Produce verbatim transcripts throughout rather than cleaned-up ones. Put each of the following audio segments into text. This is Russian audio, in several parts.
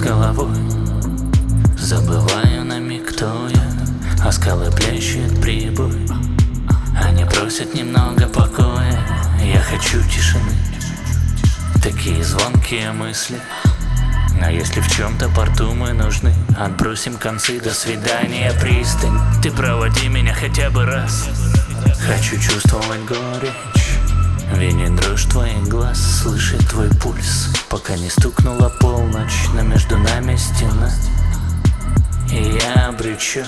головой. Забываю на миг, кто я, а скалы плещет прибой. Они просят немного покоя, я хочу тишины. Такие звонкие мысли. А если в чем-то порту мы нужны, отбросим концы, до свидания, пристань. Ты проводи меня хотя бы раз. Хочу чувствовать горечь, видеть дрожь твоих глаз, слышать твой пульс, пока не стукнула полночь, но между нами стена. И я обречен,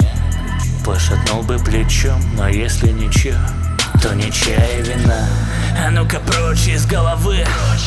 пошатнул бы плечом, но если ничего, то ничья и вина. А ну-ка прочь из головы,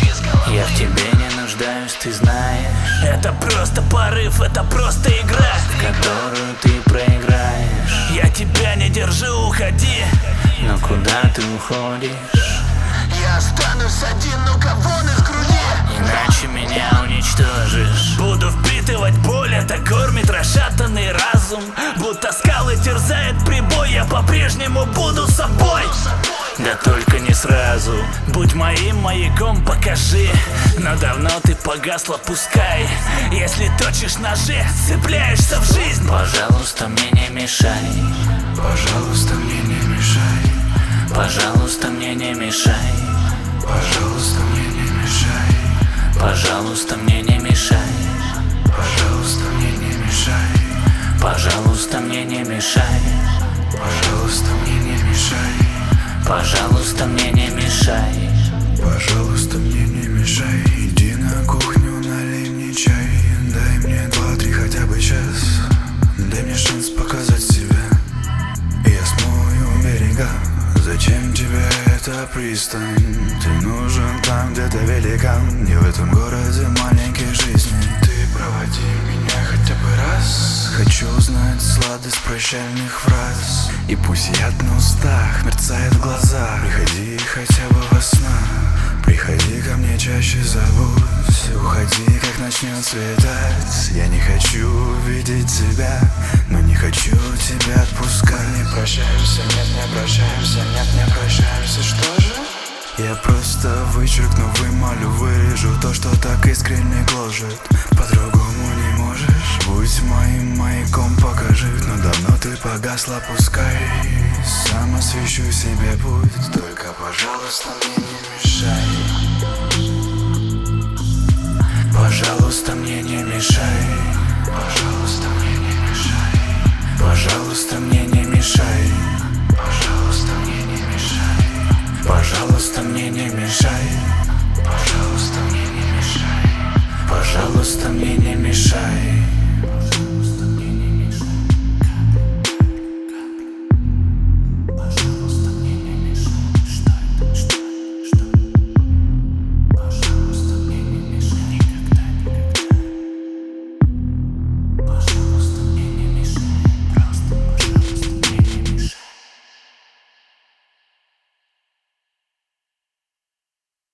я в тебе не нуждаюсь, ты знаешь. Это просто порыв, это просто игра, в которую ты проиграешь. Я тебя не держу, уходи. Но куда ты уходишь? Я останусь один, ну-ка вон из груди. Иначе меня уничтожишь. Буду впитывать боль, это кормит расшатанный разум. Будто скалы терзает прибой, я по-прежнему буду собой. Да только не сразу. Будь моим маяком, покажи. Но давно ты погасла, пускай. Если точишь ножи, цепляешься в жизнь. Пожалуйста, мне не мешай. Пожалуйста, мне не мешай. Пожалуйста, мне не мешай. Пожалуйста, мне не мешай. Пожалуйста, мне не мешай. Пожалуйста, мне не мешай. Пожалуйста, мне не мешай. Пожалуйста, мне не мешай. Пожалуйста, мне не мешай. Пожалуйста, мне не мешай. Иди на кухню, налей мне чай. Дай мне два-три хотя бы час. Дай мне шанс показать себя. Я смою берега. Зачем тебе эта пристань? Ты нужен там, где ты великан. Не в этом городе маленькой жизни. Ты проводи меня хотя бы раз. Хочу узнать сладость прощальных фраз. И пусть яд на устах мерцает в глазах. Приходи хотя бы во снах. Приходи ко мне чаще, забудь. Уходи, как начнет светать. Я не хочу видеть тебя, но не хочу тебя отпускать. Мы не прощаемся, нет, не прощаемся, нет, не прощаемся, что же? Я просто вычеркну, вымолю, вырежу то, что так искренне гложет. По-другому не можешь, будь моим маяком, покажи. Но давно ты погасла, пускай сам освещу себе путь. Только, пожалуйста, мне не мешай. Пожалуйста, мне не мешай. Пожалуйста, мне не мешай. Пожалуйста, мне не мешай. Пожалуйста, мне не мешай. Пожалуйста, мне не мешай. Пожалуйста, мне не мешай. Пожалуйста, мне не мешай.